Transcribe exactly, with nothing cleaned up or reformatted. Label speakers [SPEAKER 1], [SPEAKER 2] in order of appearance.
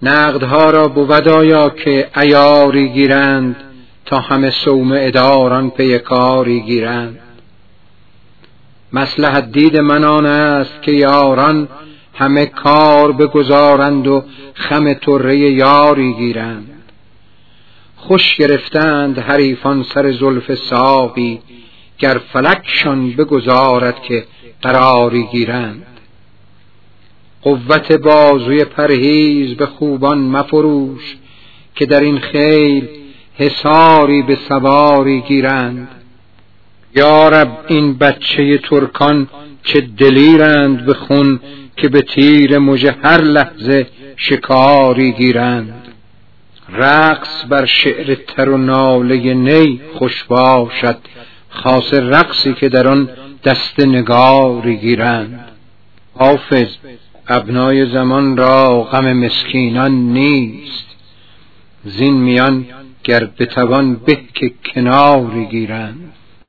[SPEAKER 1] نقدها را بود آیا که عیاری گیرند، تا همه صومعه داران پی کاری گیرند. مصلحت دید من آن است که یاران، همه کار بگذارند و خم طره یاری گیرند. خوش گرفتند حریفان سر زلف ساقی، گر فلکشان بگذارد که قراری گیرند. قوت بازوی پرهیز به خوبان مفروش، که در این خیل حصاری به سواری گیرند. یا رب این بچه ترکان چه دلیرند به خون، که به تیر مژه هر لحظه شکاری گیرند. رقص بر شعر تر و ناله نی خوش باشد، خاصه رقصی که در آن دست نگاری گیرند. حافظ ابنای زمان را غم مسکینان نیست، زین میان گر بتوان به که کناری گیرند.